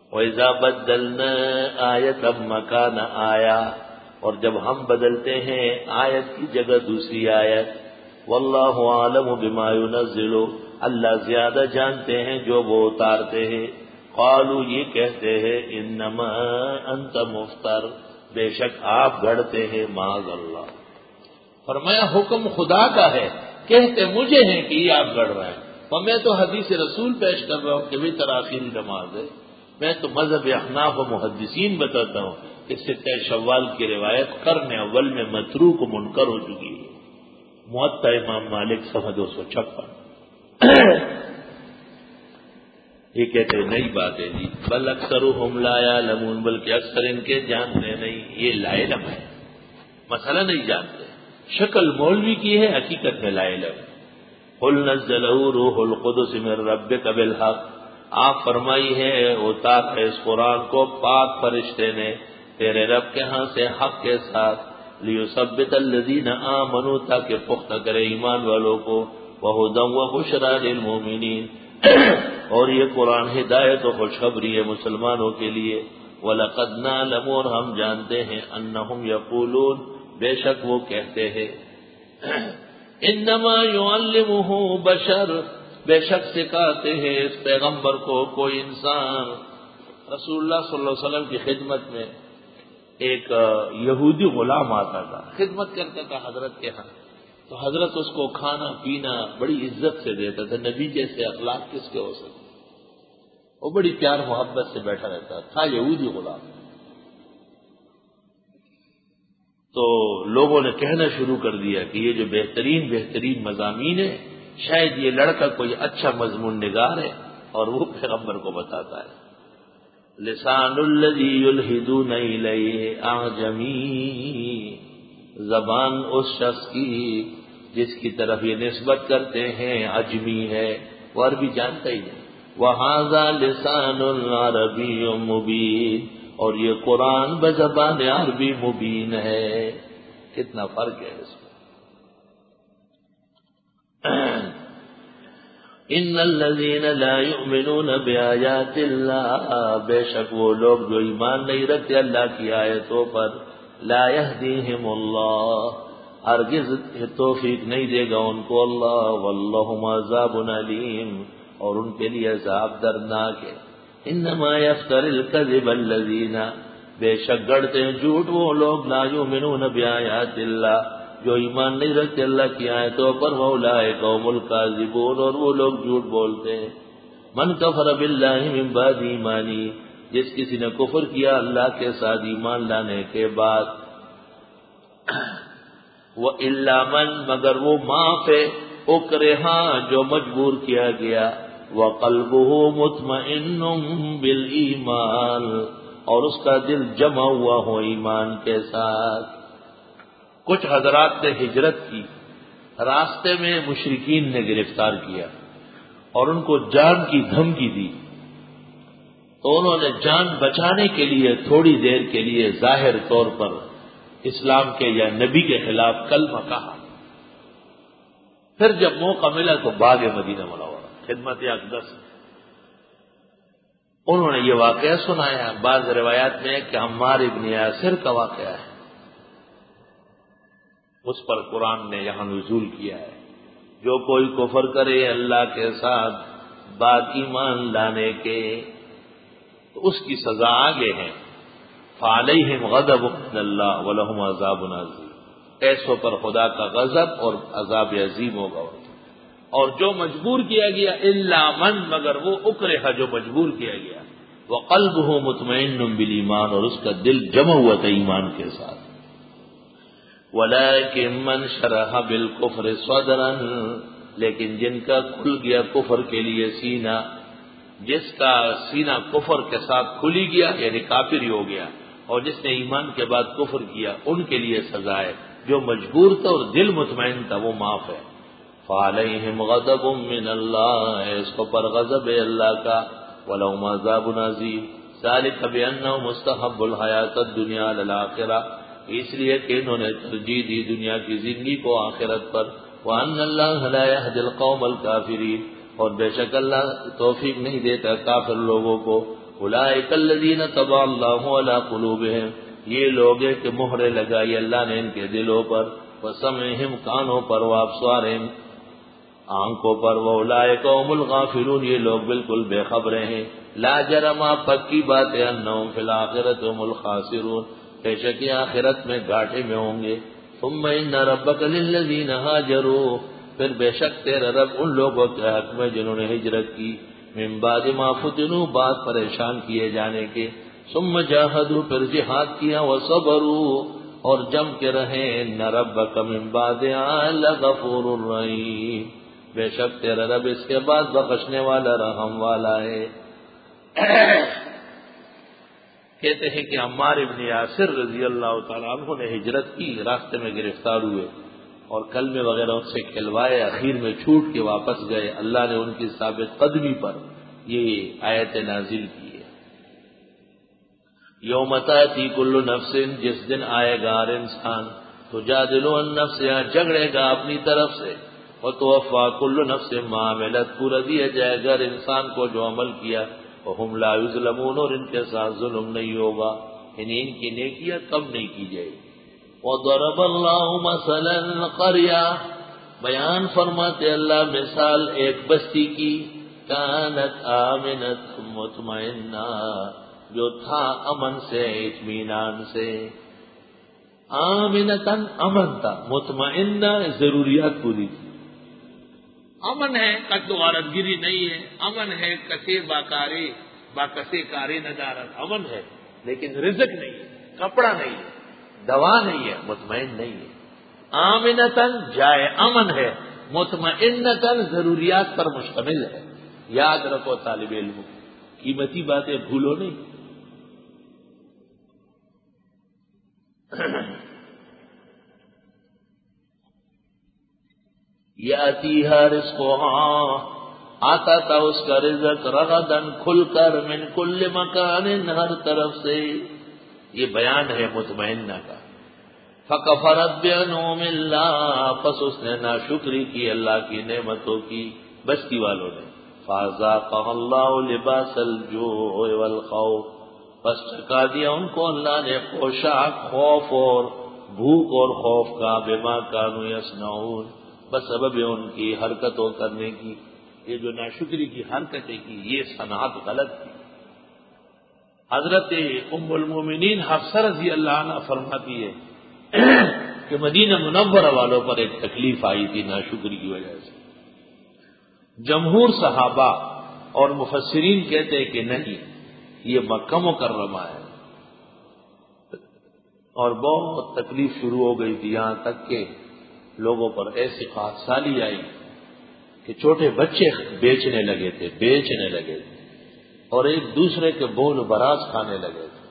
وَإِذَا بَدَّلْنَا آیَةً مَّكَانَ آیَةٍ، اور جب ہم بدلتے ہیں آیت کی جگہ دوسری آیت، واللہ عالم بما ينزل، اللہ زیادہ جانتے ہیں جو وہ اتارتے ہیں، قالوا یہ کہتے ہیں انما انت مفتر، بے شک آپ گھڑتے ہیں، معاذ اللہ۔ فرمایا حکم خدا کا ہے، کہتے مجھے ہیں کہ یہ آپ گڑھ رہے ہیں، اور میں تو حدیث رسول پیش کر رہا ہوں کہ وتر آخری نماز ہے۔ میں تو مذہب احناف و محدثین بتاتا ہوں کہ ستہ شوال کی روایت قرن اول میں متروک و منکر ہو چکی ہے۔ موطا امام مالک صفحہ 256۔ یہ کہتے ہیں نئی بات ہے جی، بل اکثرهم لا یعلمون، بلکہ اکثر ان کے جانتے نہیں، یہ لا علم ہے، مسئلہ نہیں جانتے، شکل مولوی کی ہے، حقیقت میں لا علم۔ قل نزلہ روح القدس من ربک بالحق، آپ فرمائی ہے اتار ہے اس قرآن کو پاک فرشتے نے تیرے رب کے ہاں سے حق کے ساتھ، لیثبت الذین آمنوا، تاکہ پختہ کرے ایمان والوں کو، وہدی وبشریٰ للمؤمنین، اور یہ قرآن ہدایت و خوشخبری ہے مسلمانوں کے لیے۔ وَلَقَدْ نَعْلَمُ، اور ہم جانتے ہیں، أَنَّهُمْ يَقُولُونَ، بے شک وہ کہتے ہیں، انما يعلمه بشر، بے شک سکھاتے ہیں اس پیغمبر کو کوئی انسان۔ رسول اللہ صلی اللہ علیہ وسلم کی خدمت میں ایک یہودی غلام آتا تھا، خدمت کرتا تھا حضرت کے ہاں، تو حضرت اس کو کھانا پینا بڑی عزت سے دیتا تھا، نبی جیسے اخلاق کس کے ہو سکتے، وہ بڑی پیار محبت سے بیٹھا رہتا تھا، یہودی غلام۔ تو لوگوں نے کہنا شروع کر دیا کہ یہ جو بہترین بہترین مضامین ہے، شاید یہ لڑکا کوئی اچھا مضمون نگار ہے، اور وہ پیغمبر کو بتاتا ہے۔ لسان الذی یلحدون الیہ اعجمی، زبان اس شخص کی جس کی طرف یہ نسبت کرتے ہیں عجمی ہے، وہ عربی جانتا ہی نہیں۔ وہذا لسان عربی مبین، اور یہ قرآن بزبان عربی مبین ہے۔ کتنا فرق ہے اس میں۔ ان الذین لا یؤمنون بآیات اللہ، بے شک وہ لوگ جو ایمان نہیں رکھتے اللہ کی آیتوں پر، لا یہدیہم اللہ، ہرگز توفیق نہیں دے گا ان کو اللہ، واللہم عذاب علیم، اور ان کے لیے عذاب دردناک ہے۔ انما یفتر الکذب الذین، بے شک گڑتے ہیں جھوٹ وہ لوگ، لا یؤمنون بآیات اللہ، جو ایمان نہیں رکھتے اللہ کی آیتوں پر، واولئک هم الکاذبون، اور وہ لوگ جھوٹ بولتے ہیں۔ من کفر باللہ من بعد ایمانی، جس کسی نے کفر کیا اللہ کے ساتھ ایمان لانے کے بعد، وَإِلَّا مَن، مگر وہ معاف ہے، اکرہا جو مجبور کیا گیا، وَقَلْبُهُ مُطْمَئِنٌ بِالْإِيمَانِ، اور اس کا دل جمع ہوا ہو ایمان کے ساتھ۔ کچھ حضرات نے ہجرت کی، راستے میں مشرکین نے گرفتار کیا اور ان کو جان کی دھمکی دی، تو انہوں نے جان بچانے کے لیے تھوڑی دیر کے لیے ظاہر طور پر اسلام کے یا نبی کے خلاف کلمہ کہا، پھر جب موقع ملا تو بھاگے مدینہ منورہ خدمت اقدس۔ انہوں نے یہ واقعہ سنایا، بعض روایات میں ہے کہ عمار ابن یاسر کا واقعہ ہے، اس پر قرآن نے یہاں نزول کیا ہے، جو کوئی کفر کرے اللہ کے ساتھ بعد ایمان لانے کے، تو اس کی سزا آگے ہے، فعلیہم غضب من اللہ ولہم عذاب عظیم، ایسوں پر خدا کا غضب اور عذاب عظیم ہوگا۔ اور جو مجبور کیا گیا، الا من، مگر وہ اکرہ جو مجبور کیا گیا، وقلبہ مطمئن بالایمان، اور اس کا دل جمع ہوا تھا ایمان کے ساتھ۔ ولیکن من شرح بالکفر صدرا، لیکن جن کا کھل گیا کفر کے لیے سینہ، جس کا سینہ کفر کے ساتھ کھلی گیا یعنی کافر ہی ہو گیا، اور جس نے ایمان کے بعد کفر کیا، ان کے لیے سزا ہے۔ جو مجبور تھا اور دل مطمئن تھا وہ معاف ہے۔ فعلیہم غضب من اللہ، اس کو پر غضب ہے اللہ کا، ولہم عذاب عظیم، ذلک بانہم استحبوا الحیاۃ الدنیا علی الآخرہ، اس لیے کہ انہوں نے ترجیح دی دنیا کی زندگی کو آخرت پر، وان اللہ لا یہدی القوم الکافرین، اور بے شک اللہ توفیق نہیں دیتا کافر لوگوں کو، اولئک الذین طبع اللہ علی قلوبہم، یہ لوگ ہیں کہ مہرے لگائی اللہ نے ان کے دلوں پر، وسمعہم کانوں پر، وابصارہم آنکھوں پر، واولئک هم الغافلون یہ لوگ بالکل بے خبریں ہیں۔ لا جرم پکی بات ہے انہم فی الآخرۃ هم الخاسرون، بے شک یہ آخرت میں گھاٹے میں ہوں گے۔ ثم ان ربک للذین ہاجروا، پھر بے شک تیرا رب ان لوگوں کے حق میں جنہوں نے ہجرت کی، من بعد ما فتنوا بعد پریشان کیے جانے کے، ثم جاہدوا پھر جہاد کیا، وصبروا اور جم کے رہے، ان ربک من بعدها لغفور رحیم، بے شک تیرا رب اس کے بعد بخشنے والا رحم والا ہے۔ کہتے ہیں کہ عمار ابن یاسر رضی اللہ تعالیٰ عنہ نے ہجرت کی، راستے میں گرفتار ہوئے اور کلمے وغیرہ ان سے کھلوائے، اخیر میں چھوٹ کے واپس گئے، اللہ نے ان کی ثابت قدمی پر یہ آیت نازل کی ہے۔ یوم تاتی کل نفس، جس دن آئے گا ہر انسان، تجادل عن نفسہا جھگڑے گا اپنی طرف سے، وتوفی کل نفس ما عملت پورا دیا جائے گا ہر انسان کو جو عمل کیا، وہم لا یظلمون اور ان کے ساتھ ظلم نہیں ہوگا، یعنی ان کی نیکیاں کم نہیں کی جائے گی۔ وضرب اللہ مثلا قریہ، بیان فرماتے اللہ مثال ایک بستی کی، کانت آمنت مطمئنہ جو تھا امن سے اطمینان سے، آمنتاً امن تھا، مطمئنہ ضروریات پوری تھی۔ امن ہے، قتل و غارت گیری نہیں ہے، امن ہے کسے باکاری باکسے کاری ندارت، امن ہے لیکن رزق نہیں ہے، کپڑا نہیں ہے، دوا نہیں ہے، مطمئن نہیں ہے۔ آمنتاً جائے امن ہے، مطمئنتاً ضروریات پر مشتمل ہے۔ یاد رکھو طالب علم، قیمتی باتیں بھولو نہیں۔ یاتیہا رزقہا آتا تھا اس کا رزق رغدن کھل کر، من کل مکان ہر طرف سے، یہ بیان ہے مطمئنہ کا۔ فکفرت بانعم اللہ، پس اس نے ناشکری کی اللہ کی نعمتوں کی، بستی والوں نے۔ فاذاقها اللہ لباس الجوع والخوف، پس چکا دیا ان کو اللہ نے پوشاک خوف اور بھوک اور خوف کا، بما کانوا یصنعون بسبب ان کی حرکتوں کرنے کی، یہ جو ناشکری کی حرکتیں کی یہ صنعت غلط تھی۔ حضرت ام المومنین حفصہ رضی اللہ عنہ فرماتی ہے کہ مدینہ منورہ والوں پر ایک تکلیف آئی تھی ناشکری کی وجہ سے۔ جمہور صحابہ اور مفسرین کہتے ہیں کہ نہیں، یہ مکہ مکرمہ ہے، اور بہت تکلیف شروع ہو گئی تھی، یہاں تک کہ لوگوں پر ایسی خاصالی آئی کہ چھوٹے بچے بیچنے لگے تھے اور ایک دوسرے کے بول براز کھانے لگے تھے۔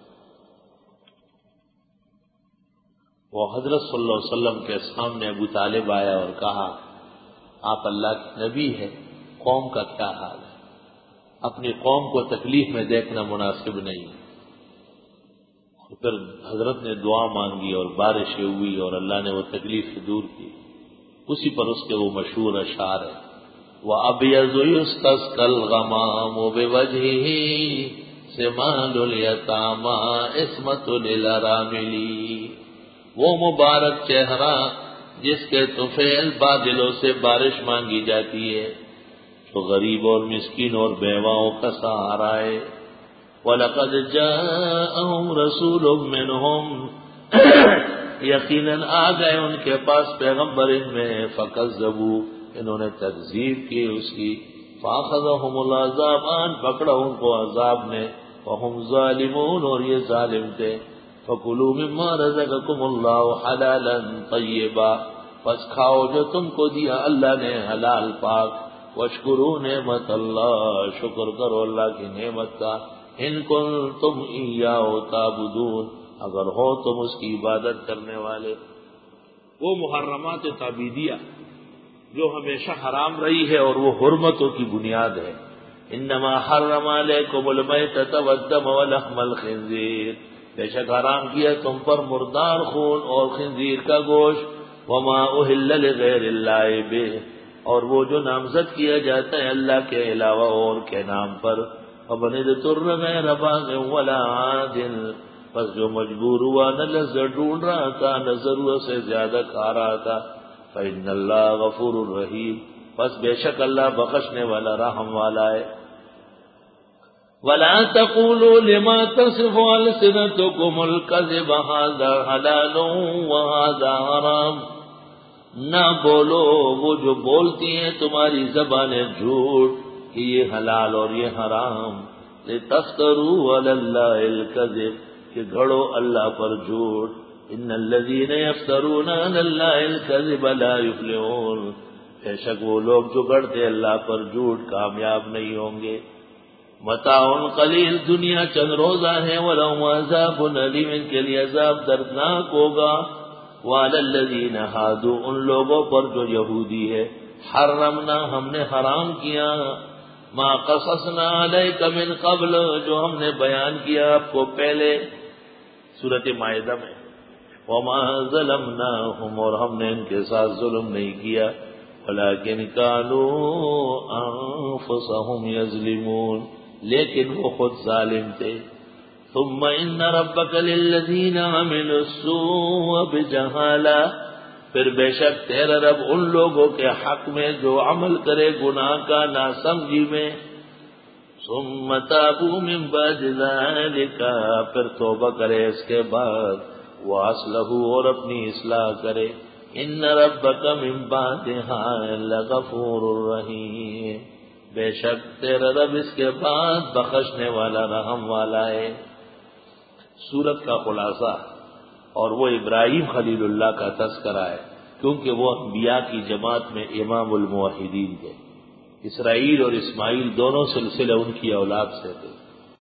وہ حضرت صلی اللہ علیہ وسلم کے سامنے ابو طالب آیا اور کہا، آپ اللہ کے نبی ہیں، قوم کا کیا حال ہے؟ اپنی قوم کو تکلیف میں دیکھنا مناسب نہیں۔ پھر حضرت نے دعا مانگی اور بارشیں ہوئی اور اللہ نے وہ تکلیف دور کی۔ اسی پر اس کے وہ مشہور اشعار ہیں، وَأَبْيَضُ يُسْتَسْقَى الْغَمَامُ بِوَجْهِهِ سِمَالُ الْيَتَامَىٰ عِصْمَةٌ لِلْأَرَامِلِ، وہ مبارک چہرہ جس کے طفیل بادلوں سے بارش مانگی جاتی ہے، تو غریب اور مسکین اور بیواؤں کا سہارا ہے۔ وَلَقَدْ جَاءَهُمْ رَسُولٌ مِّنْهُمْ، یقیناً آ گئے ان کے پاس پیغمبر ان میں، فَكَذَّبُوا انہوں نے تکذیب کی اس کی، فَأَخَذَهُمُ الْعَذَابُ آن پکڑا ان کو عذاب نے، وَهُمْ ظَالِمُونَ اور یہ ظالم تھے۔ فَكُلُوا مِمَّا رَزَقَكُمُ اللَّهُ حَلَالًا طَيِّبًا، پس کھاؤ جو تم کو دیا اللہ نے حلال پاک، وَاشْكُرُوا نعمت اللہ، شکر کرو اللہ کی نعمت کا، ان کنتم ایاہ تعبدون، اگر ہو تم اس کی عبادت کرنے والے۔ وہ محرمات تعبیدیہ جو ہمیشہ حرام رہی ہے اور وہ حرمتوں کی بنیاد ہے۔ انما حرم علیکم المیتۃ والدم ولحم الخنزیر، بے شک حرام کیا تم پر مردار خون اور خنزیر کا گوشت، وما اہل لغیر اللہ بہ، اور وہ جو نامزد کیا جاتا ہے اللہ کے علاوہ اور کے نام پر، فمن اضطر غیر باغ ولا عاد، پس جو مجبور ہوا نہ لذت ڈھونڈ رہا تھا نہ ضرورت سے زیادہ کھا رہا تھا، فإن اللہ غفور الرحیم، پس بے شک اللہ بخشنے والا رحم والا ہے۔ ولا تقولوا لما تصف ألسنتكم الكذب هذا حلال وهذا حرام، نہ بولو وہ جو بولتی ہیں تمہاری زبانیں جھوٹ کہ یہ حلال اور یہ حرام، لتفتروا علی اللہ الکذب، کہ گھڑو اللہ پر جھوٹ، ان الذین یفترون علی اللہ الکذب لا یفلحون، بے شک وہ لوگ جو گھڑتے اللہ پر جھوٹ کامیاب نہیں ہوں گے۔ متاع قلیل، دنیا چند روزہ ہے، ولہم عذاب علیم، ان کے لیے عذاب دردناک ہوگا۔ وعلی الذین ہادوا، ان لوگوں پر جو یہودی ہے، حرمنا، ہم نے حرام کیا، ما قصصنا علیک من قبل، جو ہم نے بیان کیا آپ کو پہلے سورۃ مائدہ میں، وما ظلمناہم، اور ہم نے ان کے ساتھ ظلم نہیں کیا، ولکن کانوا انفسہم یظلمون، لیکن وہ خود ظالم تھے۔ ثم ان ربک للذین عملوا السوء بجہالہ، پھر بے شک تیرا رب ان لوگوں کے حق میں جو عمل کرے گناہ کا ناسمجھی میں، ثم تابوا من بعد ذلک، پھر توبہ کرے اس کے بعد، واصلحوا، اور اپنی اصلاح کرے، ان ربک من بعدها لغفور رحیم، بے شک تیرا رب اس کے بعد بخشنے والا رحم والا ہے۔ سورت کا خلاصہ، اور وہ ابراہیم خلیل اللہ کا تذکرہ ہے، کیونکہ وہ انبیاء کی جماعت میں امام الموحدین تھے۔ اسرائیل اور اسماعیل دونوں سلسلے ان کی اولاد سے تھے۔